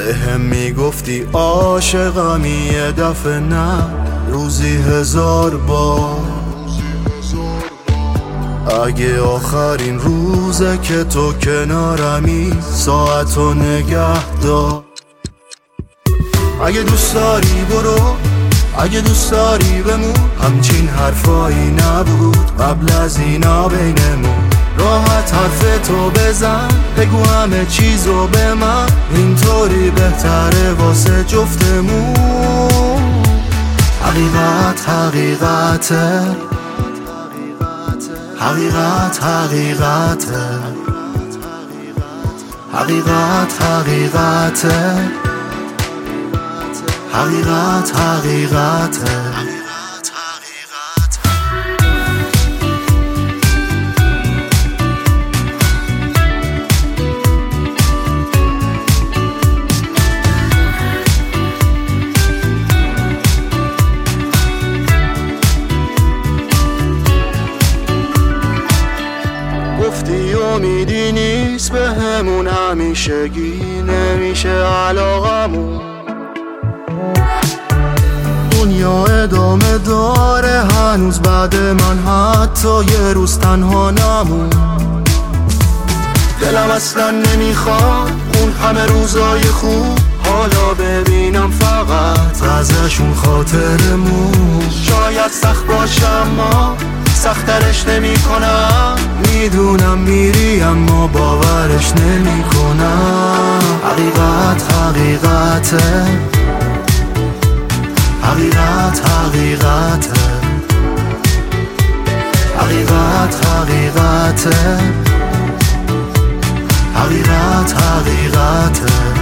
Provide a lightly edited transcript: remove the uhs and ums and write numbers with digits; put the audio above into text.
بهم میگفتی عاشقمی، یه دفعه نه، روزی 1000 بار. اگه آخرین روزه که تو کنارمی، ساعتو نگه دار. اگه دوست داری برو، اگه دوست داری بمون، همچین حرفایی نبود قبل از اینا بینمون. راحت حرف تو بزن، بگو همه چیزو به من، اینطوری بهتره واسه جفتمون. حقیقت حقیقته، حقیقت حقیقته، حقیقت حقیقته، حقیقت حقیقته. گفتی امیدی نیست به همون، همیشگی نمیشه علاقمون. دنیا ادامه داره هنوز بعد من، حتی یه روز تنها نمون. دلم اصلا نمیخواد اون همه روزای خوب حالا ببینم، فقط ازشون خاطرمون. شاید سخت باشه اما سخترش نمی کنم، میدونم میری اما باورش نمی کنم. حقیقت حقیقته، حقیقت حقیقته، حقیقت حقیقته، حقیقت حقیقته.